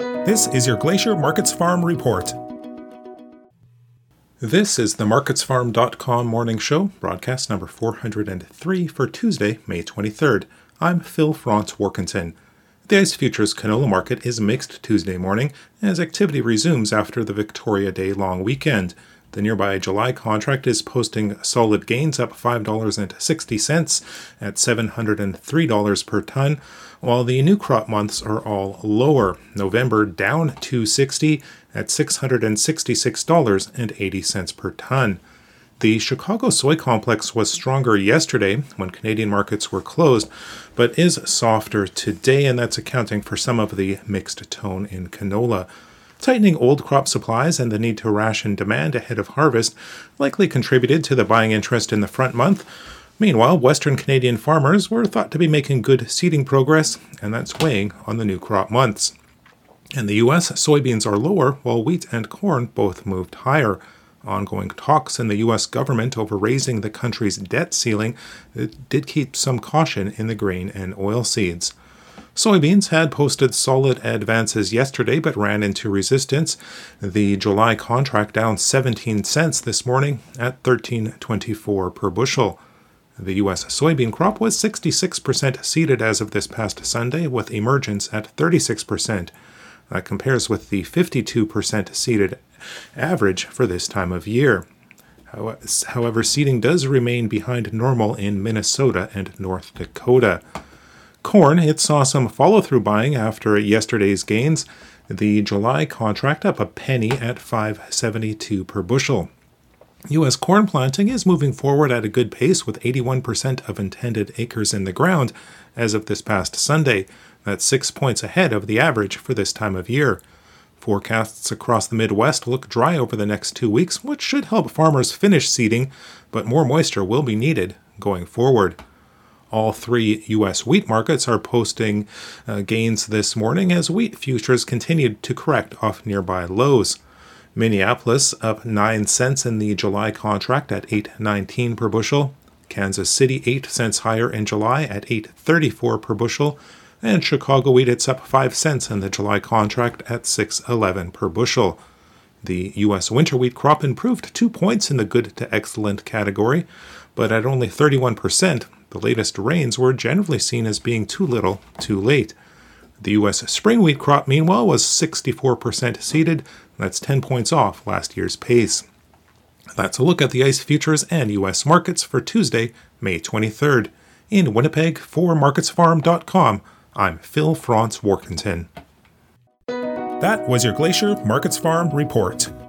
This is your Glacier Markets Farm Report. This is the MarketsFarm.com morning show, broadcast number 403 for Tuesday, May 23rd. I'm Phil Franz-Warkentin. The ICE Futures canola market is mixed Tuesday morning as activity resumes after the Victoria Day long weekend. The nearby July contract is posting solid gains, up $5.60 at $703 per ton, while the new crop months are all lower. November down $260 at $666.80 per ton. The Chicago soy complex was stronger yesterday when Canadian markets were closed, but is softer today, and that's accounting for some of the mixed tone in canola. Tightening old crop supplies and the need to ration demand ahead of harvest likely contributed to the buying interest in the front month. Meanwhile, Western Canadian farmers were thought to be making good seeding progress, and that's weighing on the new crop months. In the U.S., soybeans are lower, while wheat and corn both moved higher. Ongoing talks in the U.S. government over raising the country's debt ceiling did keep some caution in the grain and oilseeds. Soybeans had posted solid advances yesterday but ran into resistance. The July contract down 17 cents this morning at $13.24 per bushel. The U.S. soybean crop was 66% seeded as of this past Sunday, with emergence at 36%. That compares with the 52% seeded average for this time of year. However, seeding does remain behind normal in Minnesota and North Dakota. Corn, it saw some follow-through buying after yesterday's gains. The July contract up a penny at $5.72 per bushel. U.S. corn planting is moving forward at a good pace with 81% of intended acres in the ground as of this past Sunday. That's 6 points ahead of the average for this time of year. Forecasts across the Midwest look dry over the next 2 weeks, which should help farmers finish seeding, but more moisture will be needed going forward. All three U.S. wheat markets are posting gains this morning as wheat futures continued to correct off nearby lows. Minneapolis up 9 cents in the July contract at $8.19 per bushel. Kansas City 8 cents higher in July at $8.34 per bushel. And Chicago wheat, it's up 5 cents in the July contract at $6.11 per bushel. The U.S. winter wheat crop improved 2 points in the good to excellent category, but at only 31%. The latest rains were generally seen as being too little, too late. The U.S. spring wheat crop, meanwhile, was 64% seeded. That's 10 points off last year's pace. That's a look at the ICE futures and U.S. markets for Tuesday, May 23rd. In Winnipeg, for MarketsFarm.com, I'm Phil Franz-Warkentin. That was your Glacier Markets Farm Report.